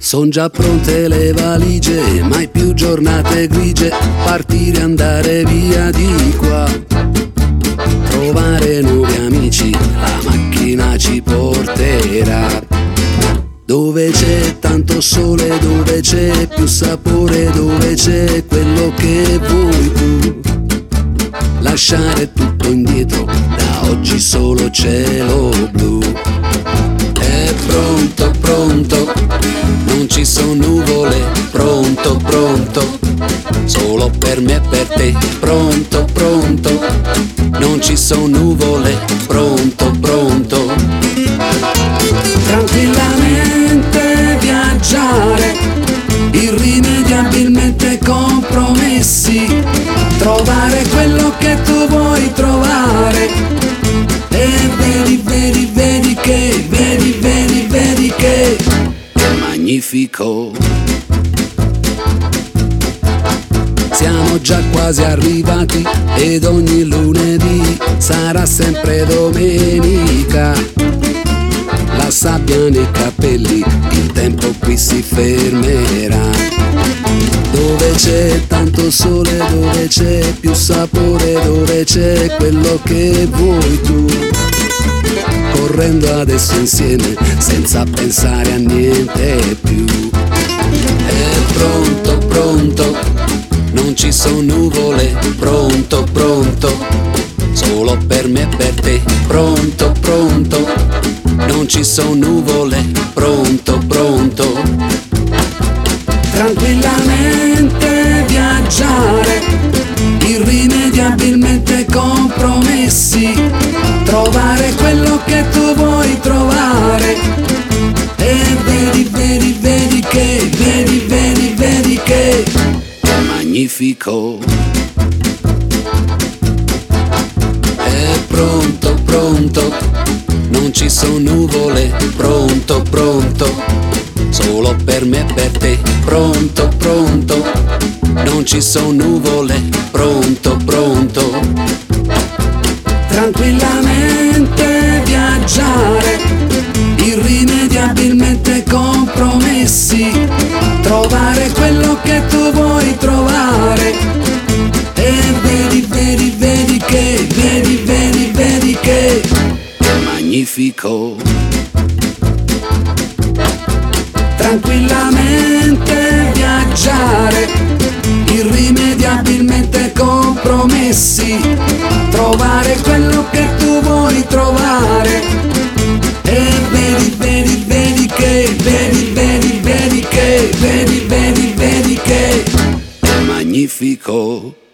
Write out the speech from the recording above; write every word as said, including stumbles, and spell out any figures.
Son già pronte le valigie, mai più giornate grigie, partire, andare via di qua, trovare nuovi amici, la macchina ci porterà. Dove c'è tanto sole, dove c'è più sapore, dove c'è quello che vuoi tu. Lasciare tutto indietro, da oggi solo cielo blu. È pronto, pronto, non ci sono nuvole, pronto, pronto, solo per me e per te. Pronto, pronto, non ci sono nuvole, pronto, pronto. Tranquillamente viaggiare, irrimediabilmente compromessi, trovare quello che tu vuoi trovare. E vedi, vedi, vedi che, vedi, vedi, vedi che è magnifico. Siamo già quasi arrivati ed ogni lunedì sarà sempre domenica. La sabbia nei capelli, il tempo qui si fermerà. Dove c'è tanto sole, dove c'è più sapore, dove c'è quello che vuoi tu. Correndo adesso insieme, senza pensare a niente più. È pronto, pronto, non ci sono nuvole, pronto, pronto, solo per me e per te. Pronto, pronto, non ci sono nuvole, pronto, pronto. Tranquillamente viaggiare, irrimediabilmente compromessi, trovare quello che tu vuoi trovare. E vedi, vedi, vedi che, vedi, vedi, vedi che è magnifico. È pronto, pronto, non ci sono nuvole, pronto, pronto, solo per me e per te. Pronto, pronto, non ci sono nuvole, pronto, pronto. Tranquillamente viaggiare, irrimediabilmente compromessi, trovare quello che tu vuoi trovare. E vedi, vedi, vedi che, vedi, vedi, vedi che è magnifico. Tranquillamente viaggiare, irrimediabilmente compromessi, trovare quello che tu vuoi trovare. E vedi, vedi, vedi che, vedi, vedi, vedi che, vedi, vedi, vedi che è magnifico.